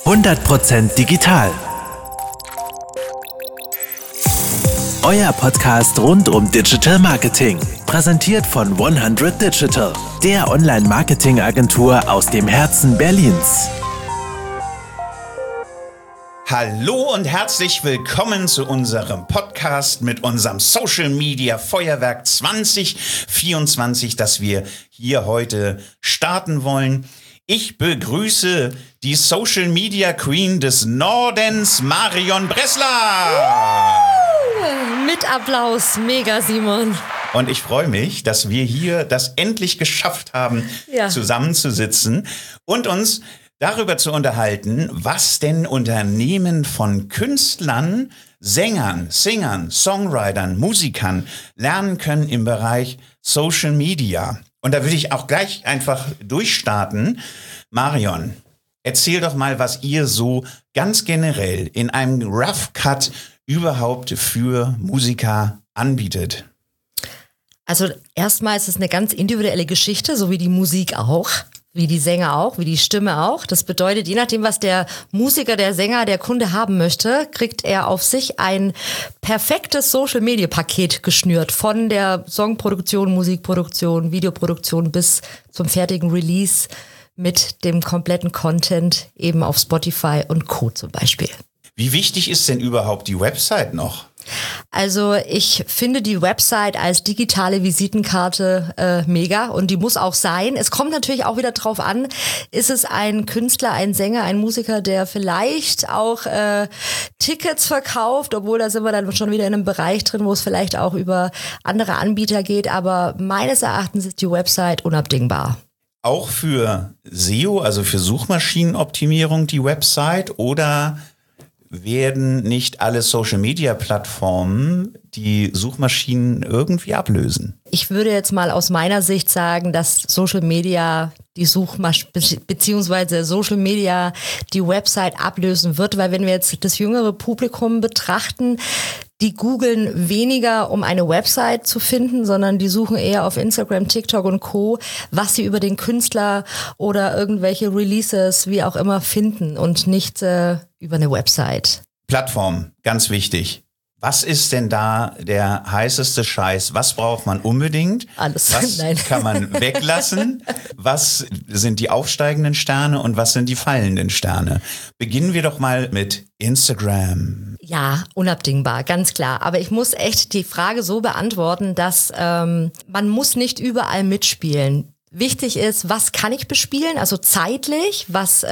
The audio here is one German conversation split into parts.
100% digital. Euer Podcast rund um Digital Marketing. Präsentiert von 100 Digital, der Online-Marketing-Agentur aus dem Herzen Berlins. Hallo und herzlich willkommen zu unserem Podcast mit unserem Social Media Feuerwerk 2024, das wir hier heute starten wollen. Ich begrüße die Social Media Queen des Nordens, Marion Bressler. Mit Applaus, mega Simon. Und ich freue mich, dass wir hier das endlich geschafft haben, zusammenzusitzen und uns darüber zu unterhalten, was denn Unternehmen von Künstlern, Sängern, Singern, Songwritern, Musikern lernen können im Bereich Social Media. Und da würde ich auch gleich einfach durchstarten. Marion, erzähl doch mal, was ihr so ganz generell in einem Rough Cut überhaupt für Musiker anbietet. Also erstmal ist es eine ganz individuelle Geschichte, so wie die Musik auch. Wie die Sänger auch, wie die Stimme auch. Das bedeutet, je nachdem, was der Musiker, der Sänger, der Kunde haben möchte, kriegt er auf sich ein perfektes Social-Media-Paket geschnürt. Von der Songproduktion, Musikproduktion, Videoproduktion bis zum fertigen Release mit dem kompletten Content eben auf Spotify und Co. zum Beispiel. Wie wichtig ist denn überhaupt die Website noch? Also ich finde die Website als digitale Visitenkarte mega und die muss auch sein. Es kommt natürlich auch wieder drauf an, ist es ein Künstler, ein Sänger, ein Musiker, der vielleicht auch Tickets verkauft, obwohl da sind wir dann schon wieder in einem Bereich drin, wo es vielleicht auch über andere Anbieter geht. Aber meines Erachtens ist die Website unabdingbar. Auch für SEO, also für Suchmaschinenoptimierung, die Website, oder werden nicht alle Social-Media-Plattformen die Suchmaschinen irgendwie ablösen? Ich würde jetzt mal aus meiner Sicht sagen, dass Social Media die beziehungsweise Social Media die Website ablösen wird, weil wenn wir jetzt das jüngere Publikum betrachten, die googeln weniger, um eine Website zu finden, sondern die suchen eher auf Instagram, TikTok und Co., was sie über den Künstler oder irgendwelche Releases, wie auch immer, finden und nicht über eine Website. Plattform, ganz wichtig. Was ist denn da der heißeste Scheiß? Was braucht man unbedingt? Alles. Was kann man weglassen? Was sind die aufsteigenden Sterne und was sind die fallenden Sterne? Beginnen wir doch mal mit Instagram. Ja, unabdingbar, ganz klar. Aber ich muss echt die Frage so beantworten, dass man muss nicht überall mitspielen. Wichtig ist, was kann ich bespielen, also zeitlich,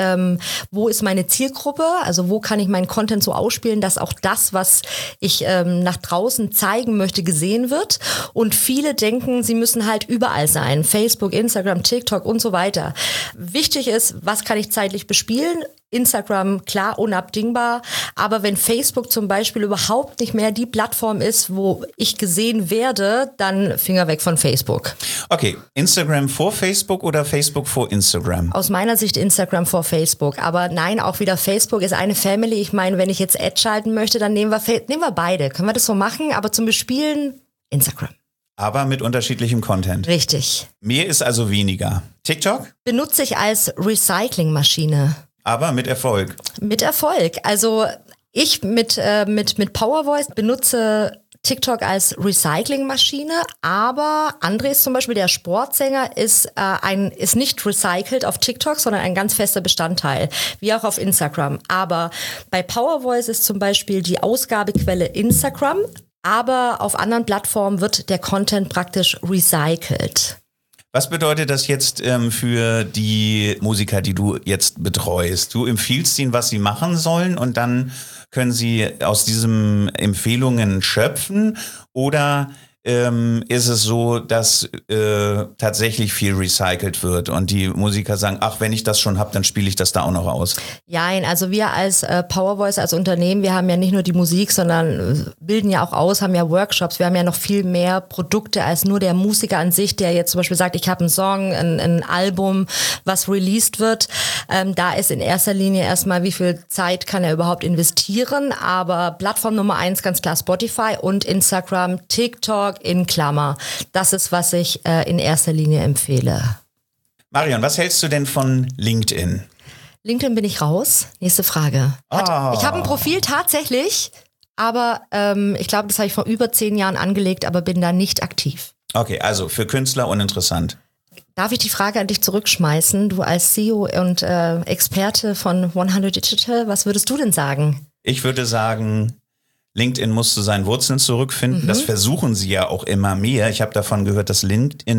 wo ist meine Zielgruppe, also wo kann ich meinen Content so ausspielen, dass auch das, was ich nach draußen zeigen möchte, gesehen wird. Und viele denken, sie müssen halt überall sein, Facebook, Instagram, TikTok und so weiter. Wichtig ist, was kann ich zeitlich bespielen? Instagram, klar, unabdingbar. Aber wenn Facebook zum Beispiel überhaupt nicht mehr die Plattform ist, wo ich gesehen werde, dann Finger weg von Facebook. Okay, Instagram vor Facebook oder Facebook vor Instagram? Aus meiner Sicht Instagram vor Facebook. Aber nein, auch wieder Facebook ist eine Family. Ich meine, wenn ich jetzt Ad schalten möchte, dann nehmen wir beide. Können wir das so machen? Aber zum Bespielen Instagram. Aber mit unterschiedlichem Content. Richtig. Mehr ist also weniger. TikTok? Benutze ich als Recyclingmaschine. Aber mit Erfolg. Mit Erfolg. Also ich mit Powervoice benutze TikTok als Recyclingmaschine, aber Andres zum Beispiel, der Sportsänger, ist nicht recycelt auf TikTok, sondern ein ganz fester Bestandteil, wie auch auf Instagram. Aber bei Powervoice ist zum Beispiel die Ausgabequelle Instagram, aber auf anderen Plattformen wird der Content praktisch recycelt. Was bedeutet das jetzt für die Musiker, die du jetzt betreust? Du empfiehlst ihnen, was sie machen sollen und dann können sie aus diesen Empfehlungen schöpfen, oder ist es so, dass tatsächlich viel recycelt wird und die Musiker sagen, ach, wenn ich das schon habe, dann spiele ich das da auch noch aus? Ja, also wir als Powervoice, als Unternehmen, wir haben ja nicht nur die Musik, sondern bilden ja auch aus, haben ja Workshops, wir haben ja noch viel mehr Produkte als nur der Musiker an sich, der jetzt zum Beispiel sagt, ich habe einen Song, ein Album, was released wird. Da ist in erster Linie erstmal, wie viel Zeit kann er überhaupt investieren, aber Plattform Nummer 1 ganz klar Spotify und Instagram, TikTok, in Klammer. Das ist, was ich in erster Linie empfehle. Marion, was hältst du denn von LinkedIn? LinkedIn bin ich raus. Nächste Frage. Ich habe ein Profil tatsächlich, aber ich glaube, das habe ich vor über 10 Jahren angelegt, aber bin da nicht aktiv. Okay, also für Künstler uninteressant. Darf ich die Frage an dich zurückschmeißen? Du als CEO und Experte von 100 Digital, was würdest du denn sagen? Ich würde sagen, LinkedIn muss zu seinen Wurzeln zurückfinden. Das versuchen sie ja auch immer mehr. Ich habe davon gehört, dass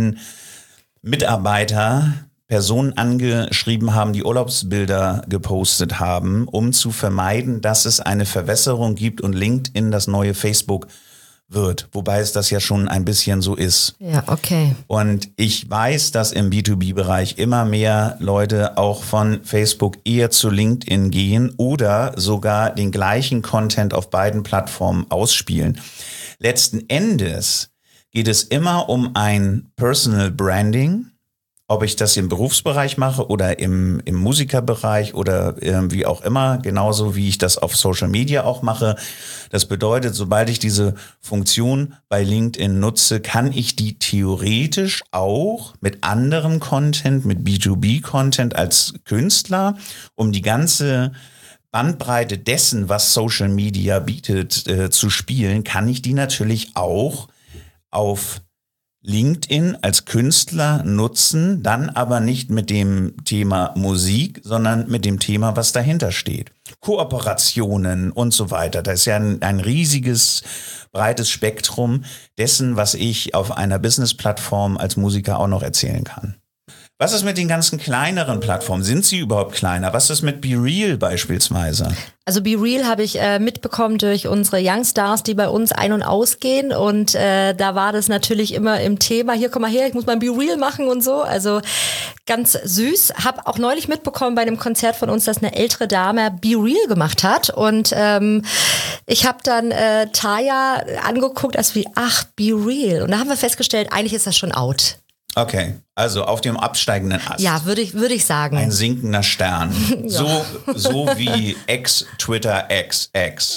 LinkedIn-Mitarbeiter Personen angeschrieben haben, die Urlaubsbilder gepostet haben, um zu vermeiden, dass es eine Verwässerung gibt und LinkedIn das neue Facebook wird. Wobei es das ja schon ein bisschen so ist. Ja, okay. Und ich weiß, dass im B2B-Bereich immer mehr Leute auch von Facebook eher zu LinkedIn gehen oder sogar den gleichen Content auf beiden Plattformen ausspielen. Letzten Endes geht es immer um ein Personal Branding. Ob ich das im Berufsbereich mache oder im Musikerbereich oder wie auch immer, genauso wie ich das auf Social Media auch mache. Das bedeutet, sobald ich diese Funktion bei LinkedIn nutze, kann ich die theoretisch auch mit anderem Content, mit B2B-Content als Künstler, um die ganze Bandbreite dessen, was Social Media bietet, zu spielen, kann ich die natürlich auch auf LinkedIn als Künstler nutzen, dann aber nicht mit dem Thema Musik, sondern mit dem Thema, was dahinter steht. Kooperationen und so weiter. Das ist ja ein riesiges, breites Spektrum dessen, was ich auf einer Business-Plattform als Musiker auch noch erzählen kann. Was ist mit den ganzen kleineren Plattformen? Sind sie überhaupt kleiner? Was ist mit BeReal beispielsweise? Also BeReal habe ich mitbekommen durch unsere Youngstars, die bei uns ein- und ausgehen. Und da war das natürlich immer im Thema, hier komm mal her, ich muss mein BeReal machen und so. Also ganz süß. Habe auch neulich mitbekommen bei einem Konzert von uns, dass eine ältere Dame BeReal gemacht hat. Und ich habe dann Taya angeguckt, als wie, ach, BeReal. Und da haben wir festgestellt, eigentlich ist das schon out. Okay, also auf dem absteigenden Ast. Ja, würde ich sagen. Ein sinkender Stern. Ja. So wie Twitter X.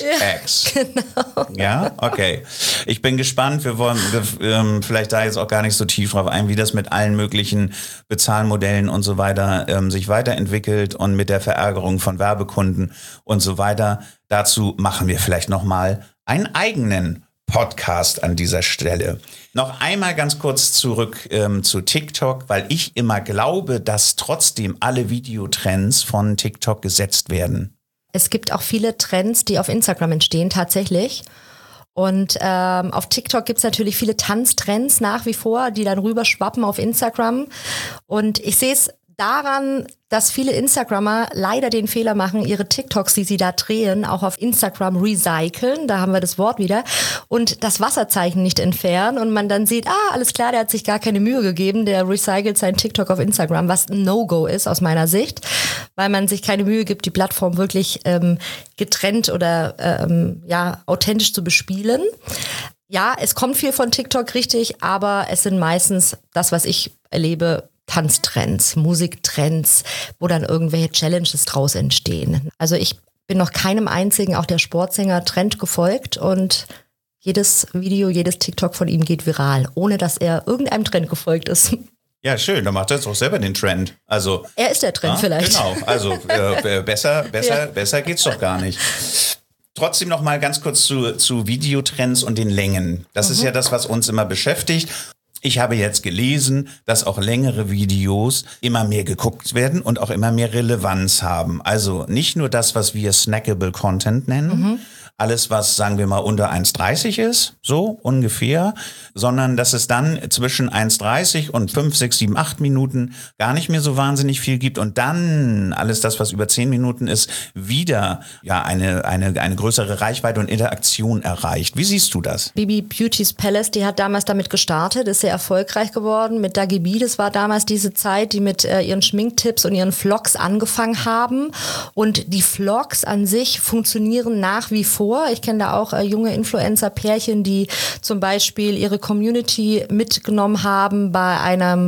Genau. Ja, okay. Ich bin gespannt. Wir wollen vielleicht da jetzt auch gar nicht so tief drauf ein, wie das mit allen möglichen Bezahlmodellen und so weiter sich weiterentwickelt und mit der Verärgerung von Werbekunden und so weiter. Dazu machen wir vielleicht nochmal einen eigenen Podcast an dieser Stelle. Noch einmal ganz kurz zurück zu TikTok, weil ich immer glaube, dass trotzdem alle Videotrends von TikTok gesetzt werden. Es gibt auch viele Trends, die auf Instagram entstehen, tatsächlich. Und auf TikTok gibt es natürlich viele Tanztrends nach wie vor, die dann rüberschwappen auf Instagram. Und ich sehe es daran, dass viele Instagrammer leider den Fehler machen, ihre TikToks, die sie da drehen, auch auf Instagram recyceln, da haben wir das Wort wieder, und das Wasserzeichen nicht entfernen und man dann sieht, alles klar, der hat sich gar keine Mühe gegeben, der recycelt sein TikTok auf Instagram, was ein No-Go ist aus meiner Sicht, weil man sich keine Mühe gibt, die Plattform wirklich getrennt oder authentisch zu bespielen. Ja, es kommt viel von TikTok, richtig, aber es sind meistens das, was ich erlebe, Tanztrends, Musiktrends, wo dann irgendwelche Challenges draus entstehen. Also ich bin noch keinem einzigen, auch der Sportsänger-Trend gefolgt und jedes Video, jedes TikTok von ihm geht viral, ohne dass er irgendeinem Trend gefolgt ist. Ja, schön, dann macht er jetzt auch selber den Trend. Also er ist der Trend vielleicht. Genau, also besser geht's doch gar nicht. Trotzdem noch mal ganz kurz zu Videotrends und den Längen. Das ist ja das, was uns immer beschäftigt. Ich habe jetzt gelesen, dass auch längere Videos immer mehr geguckt werden und auch immer mehr Relevanz haben. Also nicht nur das, was wir snackable Content nennen, alles, was, sagen wir mal, unter 1,30 ist, so ungefähr, sondern dass es dann zwischen 1,30 und 5, 6, 7, 8 Minuten gar nicht mehr so wahnsinnig viel gibt und dann alles das, was über 10 Minuten ist, wieder eine größere Reichweite und Interaktion erreicht. Wie siehst du das? Bibi Beauty's Palace, die hat damals damit gestartet, ist sehr erfolgreich geworden. Mit Dagi B, das war damals diese Zeit, die mit ihren Schminktipps und ihren Vlogs angefangen haben. Und die Vlogs an sich funktionieren nach wie vor. Ich kenne da auch junge Influencer-Pärchen, die zum Beispiel ihre Community mitgenommen haben bei einem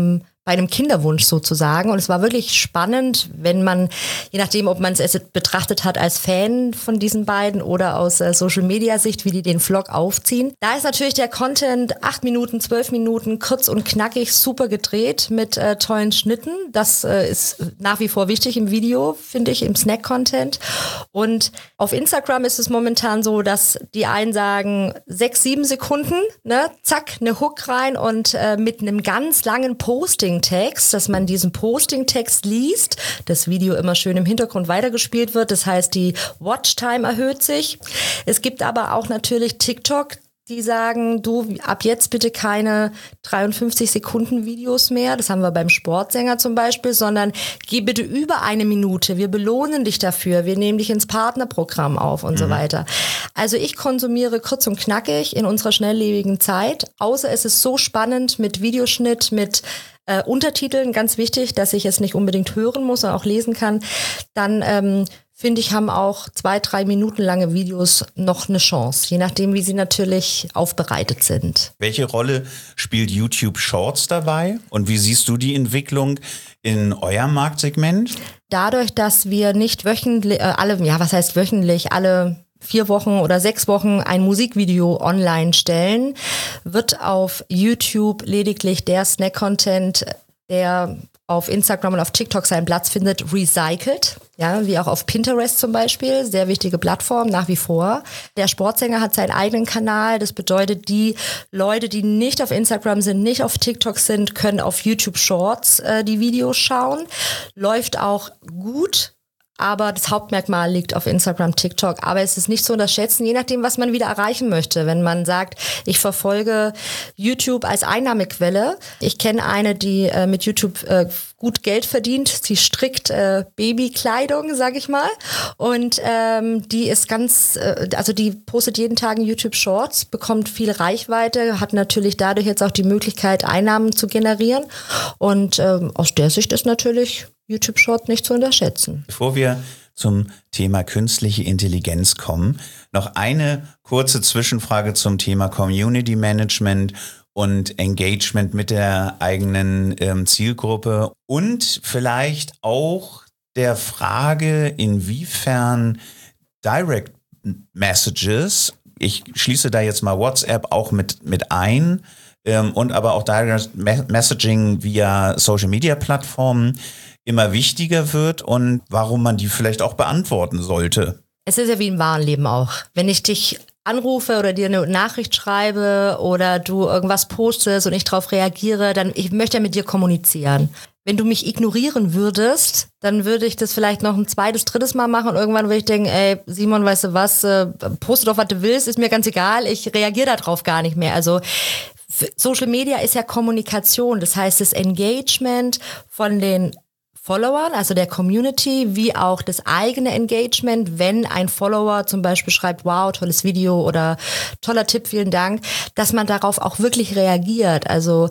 bei einem Kinderwunsch sozusagen. Und es war wirklich spannend, wenn man, je nachdem, ob man es betrachtet hat als Fan von diesen beiden oder aus Social-Media-Sicht, wie die den Vlog aufziehen. Da ist natürlich der Content 8 Minuten, 12 Minuten, kurz und knackig, super gedreht mit tollen Schnitten. Das ist nach wie vor wichtig im Video, finde ich, im Snack-Content. Und auf Instagram ist es momentan so, dass die einen sagen 6, 7 Sekunden, ne, zack, eine Hook rein und mit einem ganz langen Posting-Text, dass man diesen Posting-Text liest, das Video immer schön im Hintergrund weitergespielt wird. Das heißt, die Watchtime erhöht sich. Es gibt aber auch natürlich TikTok, die sagen, du, ab jetzt bitte keine 53 Sekunden Videos mehr, das haben wir beim Sportsänger zum Beispiel, sondern geh bitte über 1 Minute, wir belohnen dich dafür, wir nehmen dich ins Partnerprogramm auf und so weiter. Also ich konsumiere kurz und knackig in unserer schnelllebigen Zeit, außer es ist so spannend mit Videoschnitt, mit Untertiteln, ganz wichtig, dass ich es nicht unbedingt hören muss, sondern auch lesen kann, dann finde ich, haben auch 2, 3 Minuten lange Videos noch eine Chance, je nachdem, wie sie natürlich aufbereitet sind. Welche Rolle spielt YouTube Shorts dabei und wie siehst du die Entwicklung in eurem Marktsegment? Dadurch, dass wir nicht wöchentlich, alle 4 Wochen oder 6 Wochen ein Musikvideo online stellen, wird auf YouTube lediglich der Snack-Content, der auf Instagram und auf TikTok seinen Platz findet, recycelt. Ja, wie auch auf Pinterest zum Beispiel. Sehr wichtige Plattform, nach wie vor. Der Sportsänger hat seinen eigenen Kanal. Das bedeutet, die Leute, die nicht auf Instagram sind, nicht auf TikTok sind, können auf YouTube Shorts die Videos schauen. Läuft auch gut. Aber das Hauptmerkmal liegt auf Instagram, TikTok. Aber es ist nicht zu unterschätzen, je nachdem, was man wieder erreichen möchte. Wenn man sagt, ich verfolge YouTube als Einnahmequelle. Ich kenne eine, die mit YouTube gut Geld verdient. Sie strickt Babykleidung, sag ich mal. Und die ist die postet jeden Tag in YouTube Shorts, bekommt viel Reichweite, hat natürlich dadurch jetzt auch die Möglichkeit, Einnahmen zu generieren. Und aus der Sicht ist natürlich YouTube Short nicht zu unterschätzen. Bevor wir zum Thema künstliche Intelligenz kommen, noch eine kurze Zwischenfrage zum Thema Community Management und Engagement mit der eigenen Zielgruppe und vielleicht auch der Frage, inwiefern Direct Messages, ich schließe da jetzt mal WhatsApp auch mit ein, und aber auch Direct Messaging via Social Media Plattformen immer wichtiger wird und warum man die vielleicht auch beantworten sollte. Es ist ja wie im wahren Leben auch. Wenn ich dich anrufe oder dir eine Nachricht schreibe oder du irgendwas postest und ich darauf reagiere, dann ich möchte ja mit dir kommunizieren. Wenn du mich ignorieren würdest, dann würde ich das vielleicht noch ein 2., 3. Mal machen und irgendwann würde ich denken, ey Simon, weißt du was, poste doch, was du willst, ist mir ganz egal, ich reagiere darauf gar nicht mehr. Also Social Media ist ja Kommunikation, das heißt das Engagement von den Followern, also der Community, wie auch das eigene Engagement, wenn ein Follower zum Beispiel schreibt, wow, tolles Video oder toller Tipp, vielen Dank, dass man darauf auch wirklich reagiert. Also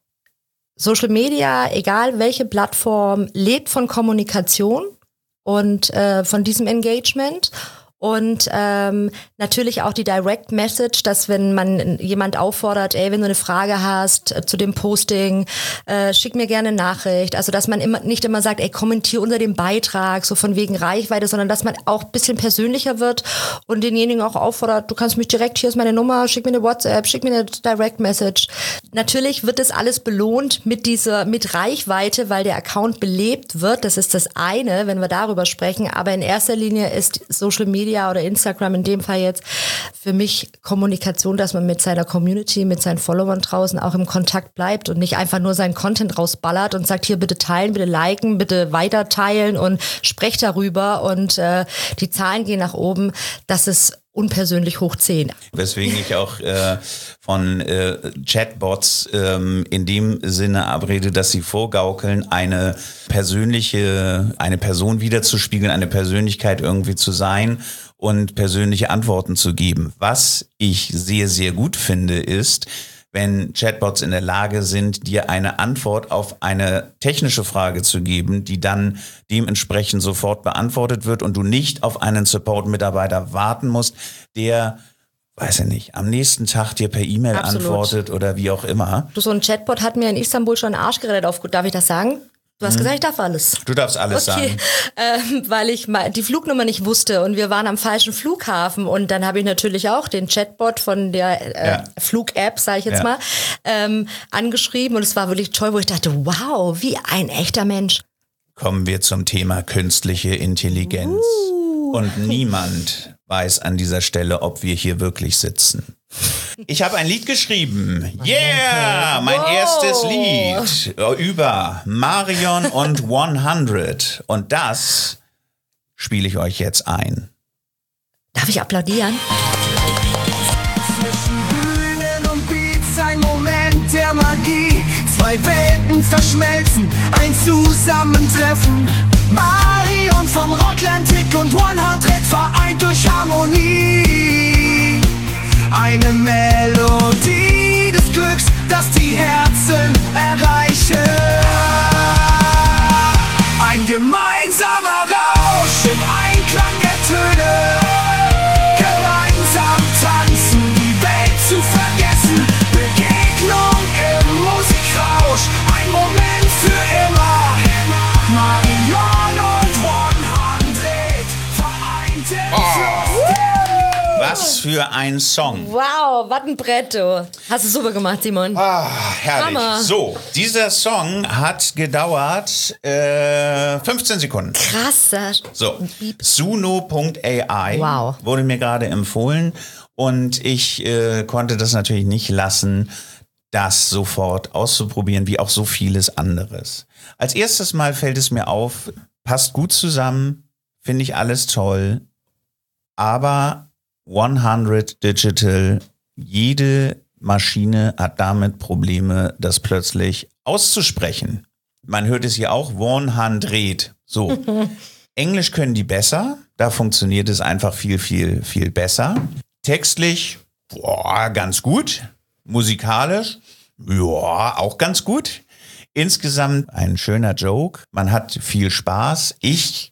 Social Media, egal welche Plattform, lebt von Kommunikation und von diesem Engagement. Und natürlich auch die Direct Message, dass wenn man jemand auffordert, ey, wenn du eine Frage hast zu dem Posting, schick mir gerne eine Nachricht. Also dass man nicht immer sagt, ey, kommentier unter dem Beitrag, so von wegen Reichweite, sondern dass man auch ein bisschen persönlicher wird und denjenigen auch auffordert, du kannst mich direkt, hier ist meine Nummer, schick mir eine WhatsApp, schick mir eine Direct Message. Natürlich wird das alles belohnt mit Reichweite, weil der Account belebt wird. Das ist das eine, wenn wir darüber sprechen. Aber in erster Linie ist Social Media oder Instagram in dem Fall jetzt für mich Kommunikation, dass man mit seiner Community, mit seinen Followern draußen auch im Kontakt bleibt und nicht einfach nur seinen Content rausballert und sagt, hier bitte teilen, bitte liken, bitte weiter teilen und sprecht darüber und die Zahlen gehen nach oben. Das ist unpersönlich hoch 10. Weswegen ich auch von Chatbots in dem Sinne abrede, dass sie vorgaukeln, eine Person wiederzuspiegeln, eine Persönlichkeit irgendwie zu sein und persönliche Antworten zu geben. Was ich sehr, sehr gut finde, ist, wenn Chatbots in der Lage sind, dir eine Antwort auf eine technische Frage zu geben, die dann dementsprechend sofort beantwortet wird und du nicht auf einen Support-Mitarbeiter warten musst, der weiß ich nicht, am nächsten Tag dir per E-Mail antwortet oder wie auch immer. So ein Chatbot hat mir in Istanbul schon den Arsch gerettet. Darf ich das sagen? Du hast gesagt, ich darf alles. Du darfst alles sagen. Weil ich die Flugnummer nicht wusste und wir waren am falschen Flughafen und dann habe ich natürlich auch den Chatbot von der Flug-App, sage ich jetzt mal, angeschrieben und es war wirklich toll, wo ich dachte, wow, wie ein echter Mensch. Kommen wir zum Thema künstliche Intelligenz. Und niemand weiß an dieser Stelle, ob wir hier wirklich sitzen. Ich habe ein Lied geschrieben. Yeah! Mein erstes Lied über Marion und 100. Und das spiele ich euch jetzt ein. Darf ich applaudieren? Zwischen Bühnen und Beats ein Moment der Magie. Zwei Welten verschmelzen, ein Zusammentreffen. Marion vom Rocklantic und 100 vereint durch Harmonie. Eine Melodie des Glücks, das die Herzen erreiche. Ein gemeinsamer Rausch im Einklang der Töne. Gemeinsam tanzen, die Welt zu vergessen. Begegnung im Musikrausch, ein Moment für immer. Marion und 100 vereint im Fluss. Was für ein Song. Wow, was ein Brett, du. Hast du super gemacht, Simon. Herrlich. Hammer. So, dieser Song hat gedauert 15 Sekunden. Krass. So, Suno.ai Wow. wurde mir gerade empfohlen und ich konnte das natürlich nicht lassen, das sofort auszuprobieren, wie auch so vieles anderes. Als erstes Mal fällt es mir auf, passt gut zusammen, finde ich alles toll, aber 100 Digital, jede Maschine hat damit Probleme, das plötzlich auszusprechen. Man hört es hier auch, 100. So. Englisch können die besser, da funktioniert es einfach viel, viel, viel besser. Textlich, ganz gut. Musikalisch, auch ganz gut. Insgesamt ein schöner Joke. Man hat viel Spaß. Ich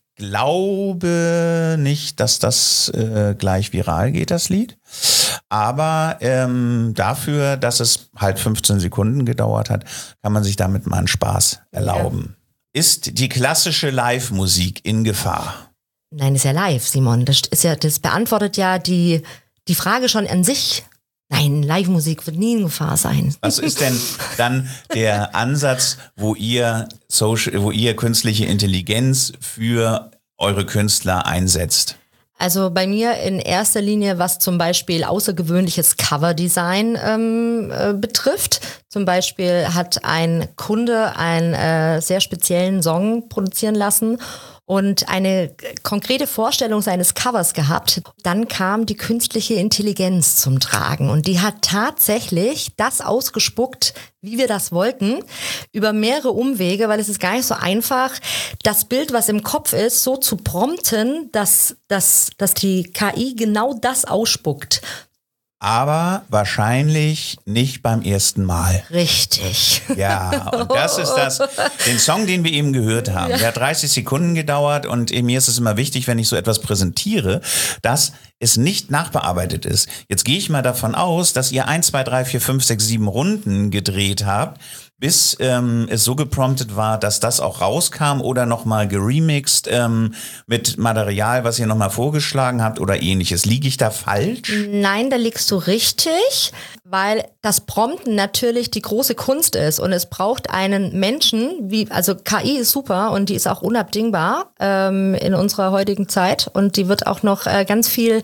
glaube nicht, dass das gleich viral geht, das Lied. Aber dafür, dass es halt 15 Sekunden gedauert hat, kann man sich damit mal einen Spaß erlauben. Ja. Ist die klassische Live-Musik in Gefahr? Nein, ist ja live, Simon. Das beantwortet ja die Frage schon an sich. Nein, Live-Musik wird nie in Gefahr sein. Was ist denn dann der Ansatz, wo ihr künstliche Intelligenz für eure Künstler einsetzt? Also bei mir in erster Linie, was zum Beispiel außergewöhnliches Coverdesign betrifft. Zum Beispiel hat ein Kunde einen sehr speziellen Song produzieren lassen und eine konkrete Vorstellung seines Covers gehabt. Dann kam die künstliche Intelligenz zum Tragen und die hat tatsächlich das ausgespuckt, wie wir das wollten, über mehrere Umwege, weil es ist gar nicht so einfach, das Bild, was im Kopf ist, so zu prompten, dass die KI genau das ausspuckt. Aber wahrscheinlich nicht beim ersten Mal. Richtig. Ja, und das ist den Song, den wir eben gehört haben. Der hat 30 Sekunden gedauert und mir ist es immer wichtig, wenn ich so etwas präsentiere, dass es nicht nachbearbeitet ist. Jetzt gehe ich mal davon aus, dass ihr 1, 2, 3, 4, 5, 6, 7 Runden gedreht habt, bis es so gepromptet war, dass das auch rauskam oder nochmal geremixed mit Material, was ihr nochmal vorgeschlagen habt oder ähnliches. Liege ich da falsch? Nein, da liegst du richtig, weil das Prompten natürlich die große Kunst ist und es braucht einen Menschen, also KI ist super und die ist auch unabdingbar in unserer heutigen Zeit und die wird auch noch ganz viel,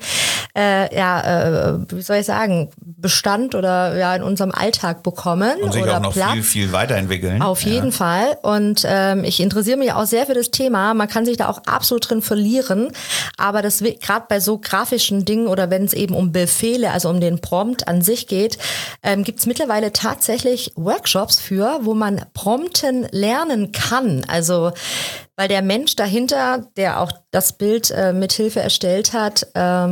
wie soll ich sagen, Bestand oder in unserem Alltag bekommen. Und sich oder auch noch Platz. viel weiterentwickeln. Auf jeden Fall. Und ich interessiere mich auch sehr für das Thema. Man kann sich da auch absolut drin verlieren. Aber das gerade bei so grafischen Dingen oder wenn es eben um Befehle, also um den Prompt an sich geht, gibt es mittlerweile tatsächlich Workshops für, wo man Prompten lernen kann. Also weil der Mensch dahinter, der auch das Bild mithilfe erstellt hat,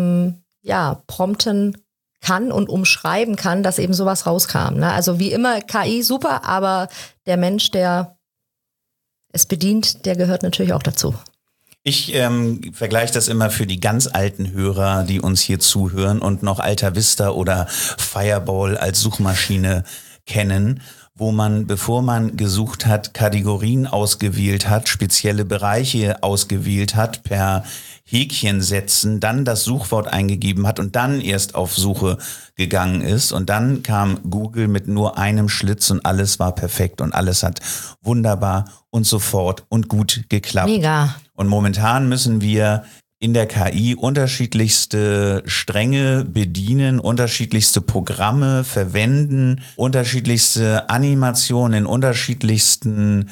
prompten kann und umschreiben kann, dass eben sowas rauskam. Ne? Also wie immer KI super, aber der Mensch, der es bedient, der gehört natürlich auch dazu. Ich vergleiche das immer für die ganz alten Hörer, die uns hier zuhören und noch Alta Vista oder Fireball als Suchmaschine kennen, wo man, bevor man gesucht hat, Kategorien ausgewählt hat, spezielle Bereiche ausgewählt hat, per Häkchen setzen, dann das Suchwort eingegeben hat und dann erst auf Suche gegangen ist. Und dann kam Google mit nur einem Schlitz und alles war perfekt und alles hat wunderbar und sofort und gut geklappt. Mega. Und momentan müssen wir in der KI unterschiedlichste Stränge bedienen, unterschiedlichste Programme verwenden, unterschiedlichste Animationen in unterschiedlichsten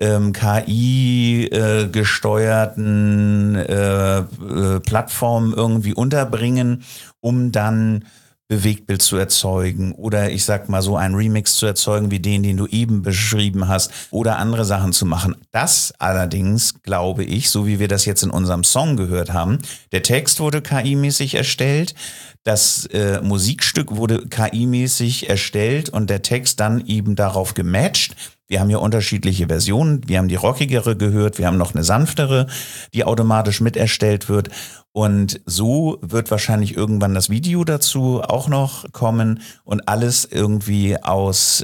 KI-gesteuerten Plattformen irgendwie unterbringen, um dann Bewegtbild zu erzeugen oder ich sag mal so einen Remix zu erzeugen wie den du eben beschrieben hast oder andere Sachen zu machen. Das allerdings, glaube ich, so wie wir das jetzt in unserem Song gehört haben, der Text wurde KI-mäßig erstellt, das Musikstück wurde KI-mäßig erstellt und der Text dann eben darauf gematcht. Wir haben ja unterschiedliche Versionen. Wir haben die rockigere gehört, wir haben noch eine sanftere, die automatisch mit erstellt wird. Und so wird wahrscheinlich irgendwann das Video dazu auch noch kommen und alles irgendwie aus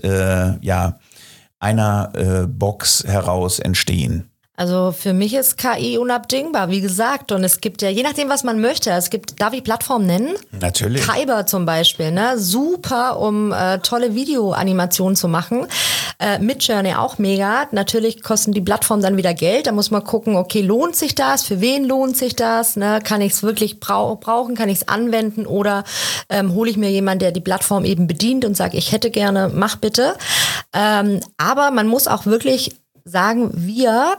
einer Box heraus entstehen. Also für mich ist KI unabdingbar, wie gesagt. Und es gibt ja, je nachdem, was man möchte, es gibt, darf ich Plattformen nennen? Natürlich. Kyber zum Beispiel, ne? Super, um tolle Videoanimationen zu machen. Midjourney auch mega. Natürlich kosten die Plattformen dann wieder Geld. Da muss man gucken, okay, lohnt sich das? Für wen lohnt sich das? Ne? Kann ich es wirklich brauchen? Kann ich es anwenden? Oder hole ich mir jemanden, der die Plattform eben bedient und sagt, ich hätte gerne, mach bitte. Aber man muss auch wirklich sagen, wir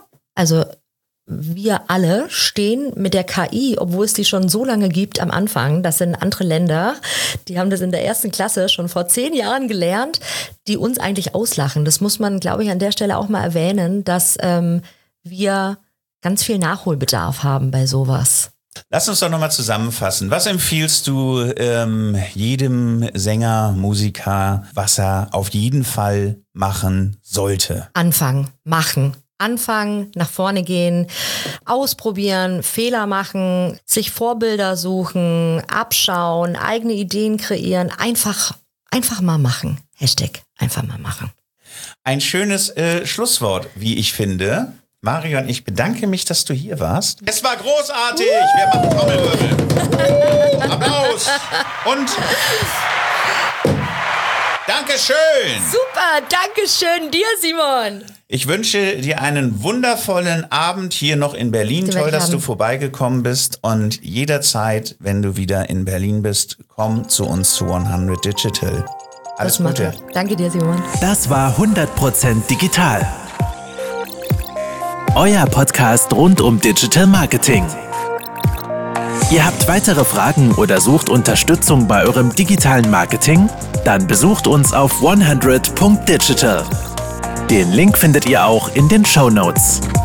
alle stehen mit der KI, obwohl es die schon so lange gibt am Anfang. Das sind andere Länder, die haben das in der 1. Klasse schon vor 10 Jahren gelernt, die uns eigentlich auslachen. Das muss man, glaube ich, an der Stelle auch mal erwähnen, dass wir ganz viel Nachholbedarf haben bei sowas. Lass uns doch nochmal zusammenfassen. Was empfiehlst du jedem Sänger, Musiker, was er auf jeden Fall machen sollte? Anfangen, nach vorne gehen, ausprobieren, Fehler machen, sich Vorbilder suchen, abschauen, eigene Ideen kreieren, einfach mal machen. #einfach mal machen. Ein schönes Schlusswort, wie ich finde. Marion, ich bedanke mich, dass du hier warst. Es war großartig. Wir machen Trommelwirbel. Applaus. Und Dankeschön. Super, Dankeschön dir, Simon. Ich wünsche dir einen wundervollen Abend hier noch in Berlin. Toll, dass du vorbeigekommen bist. Und jederzeit, wenn du wieder in Berlin bist, komm zu uns zu 100 Digital. Alles Gute. Danke dir, Simon. Das war 100% digital. Euer Podcast rund um Digital Marketing. Ihr habt weitere Fragen oder sucht Unterstützung bei eurem digitalen Marketing? Dann besucht uns auf 100.digital. Den Link findet ihr auch in den Shownotes.